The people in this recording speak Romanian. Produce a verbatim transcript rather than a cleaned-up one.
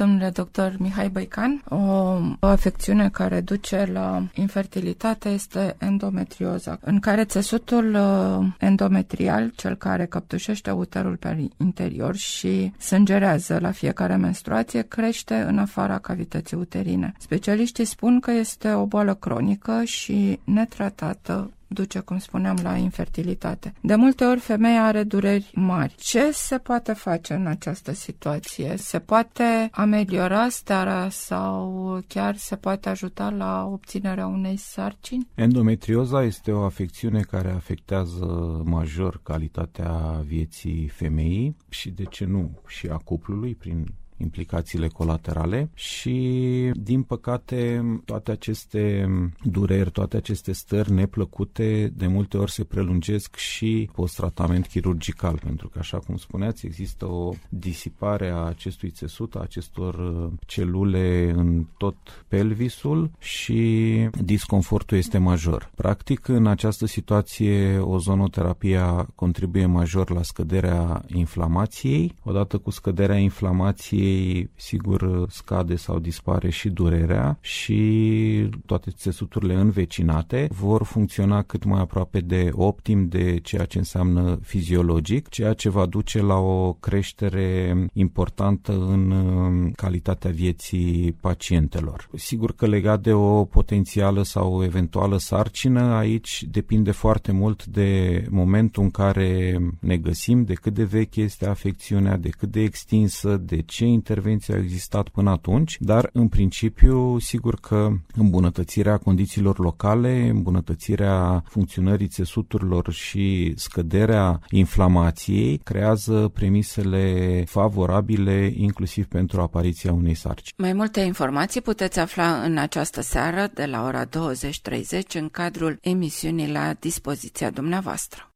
domnule doctor Mihai Băican. O, o afecțiune care duce la infertilitate este endometrioza, în care țesutul endometrial, cel care căptușește uterul pe interior și sângerează la fiecare menstruație, crește în afara cavității uterine. Specialiștii spun că este o boală cronică și netratată duce, cum spuneam, la infertilitate. De multe ori femeia are dureri mari. Ce se poate face în această situație? Se poate ameliora starea sau chiar se poate ajuta la obținerea unei sarcini? Endometrioza este o afecțiune care afectează major calitatea vieții femeii și, de ce nu, și a cuplului prin implicațiile colaterale și, din păcate, toate aceste dureri, toate aceste stări neplăcute de multe ori se prelungesc și post-tratament chirurgical, pentru că, așa cum spuneați, există o disipare a acestui țesut, a acestor celule în tot pelvisul și disconfortul este major. Practic, în această situație, ozonoterapia contribuie major la scăderea inflamației. Odată cu scăderea inflamației, sigur, scade sau dispare și durerea și toate țesuturile învecinate vor funcționa cât mai aproape de optim de ceea ce înseamnă fiziologic, ceea ce va duce la o creștere importantă în calitatea vieții pacientelor. Sigur că legat de o potențială sau o eventuală sarcină, aici depinde foarte mult de momentul în care ne găsim, de cât de veche este afecțiunea, de cât de extinsă, de ce intervenție a existat până atunci, dar în principiu sigur că îmbunătățirea condițiilor locale, îmbunătățirea funcționării țesuturilor și scăderea inflamației creează premisele favorabile inclusiv pentru apariția unei sarcini. Mai multe informații puteți afla în această seară de la ora douăzeci treizeci în cadrul emisiunii La dispoziția dumneavoastră.